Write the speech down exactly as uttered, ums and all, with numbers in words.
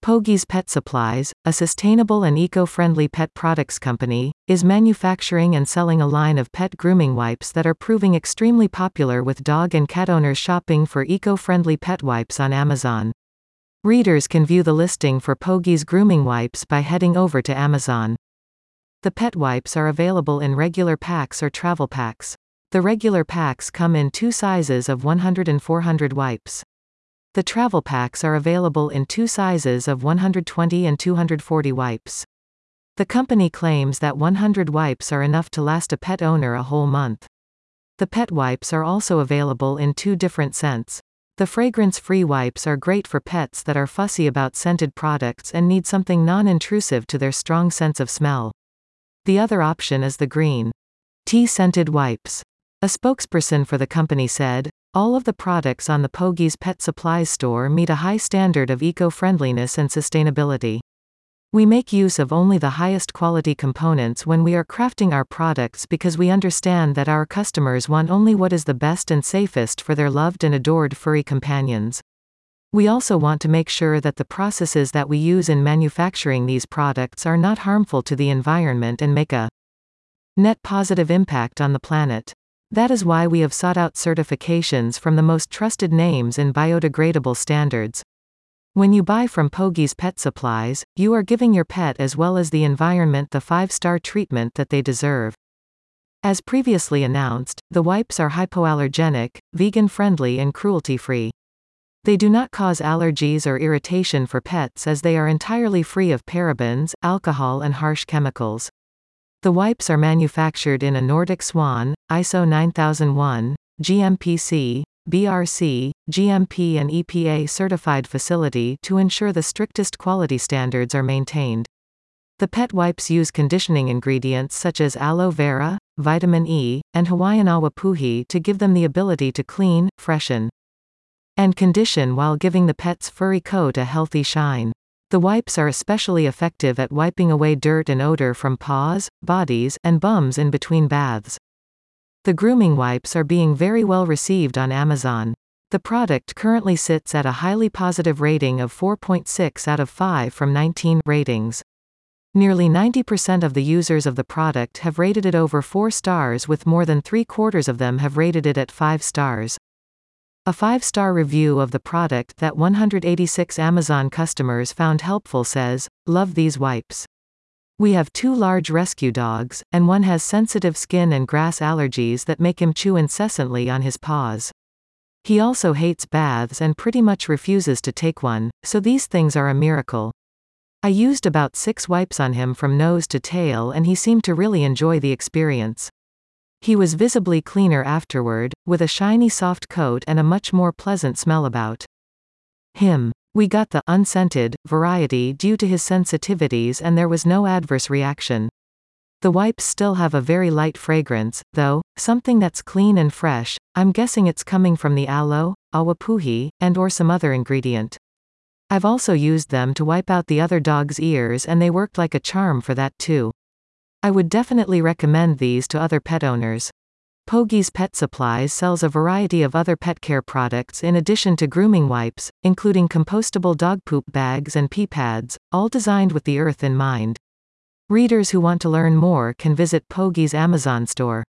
Pogies Pet Supplies, a sustainable and eco-friendly pet products company, is manufacturing and selling a line of pet grooming wipes that are proving extremely popular with dog and cat owners shopping for eco-friendly pet wipes on Amazon. Readers can view the listing for Pogies grooming wipes by heading over to Amazon. The pet wipes are available in regular packs or travel packs. The regular packs come in two sizes of one hundred and four hundred wipes. The travel packs are available in two sizes of one hundred twenty and two hundred forty wipes. The company claims that one hundred wipes are enough to last a pet owner a whole month. The pet wipes are also available in two different scents. The fragrance-free wipes are great for pets that are fussy about scented products and need something non-intrusive to their strong sense of smell. The other option is the green tea scented wipes. A spokesperson for the company said, "All of the products on the Pogies Pet Supplies store meet a high standard of eco-friendliness and sustainability. We make use of only the highest quality components when we are crafting our products because we understand that our customers want only what is the best and safest for their loved and adored furry companions. We also want to make sure that the processes that we use in manufacturing these products are not harmful to the environment and make a net positive impact on the planet. That is why we have sought out certifications from the most trusted names in biodegradable standards. When you buy from Pogies Pet Supplies, you are giving your pet as well as the environment the five-star treatment that they deserve." As previously announced, the wipes are hypoallergenic, vegan-friendly and cruelty-free. They do not cause allergies or irritation for pets as they are entirely free of parabens, alcohol and harsh chemicals. The wipes are manufactured in a Nordic Swan, I S O nine thousand one, G M P C, B R C, G M P and E P A certified facility to ensure the strictest quality standards are maintained. The pet wipes use conditioning ingredients such as aloe vera, vitamin E, and Hawaiian awapuhi to give them the ability to clean, freshen, and condition while giving the pet's furry coat a healthy shine. The wipes are especially effective at wiping away dirt and odor from paws, bodies, and bums in between baths. The grooming wipes are being very well received on Amazon. The product currently sits at a highly positive rating of four point six out of five from nineteen ratings. Nearly ninety percent of the users of the product have rated it over four stars, with more than three quarters of them have rated it at five stars. A five-star review of the product that one hundred eighty-six Amazon customers found helpful says, "Love these wipes. We have two large rescue dogs, and one has sensitive skin and grass allergies that make him chew incessantly on his paws. He also hates baths and pretty much refuses to take one, so these things are a miracle. I used about six wipes on him from nose to tail and he seemed to really enjoy the experience. He was visibly cleaner afterward, with a shiny soft coat and a much more pleasant smell about him. We got the unscented variety due to his sensitivities and there was no adverse reaction. The wipes still have a very light fragrance, though, something that's clean and fresh. I'm guessing it's coming from the aloe, awapuhi, and or some other ingredient. I've also used them to wipe out the other dog's ears and they worked like a charm for that too. I would definitely recommend these to other pet owners." Pogies Pet Supplies sells a variety of other pet care products in addition to grooming wipes, including compostable dog poop bags and pee pads, all designed with the earth in mind. Readers who want to learn more can visit Pogies Amazon store.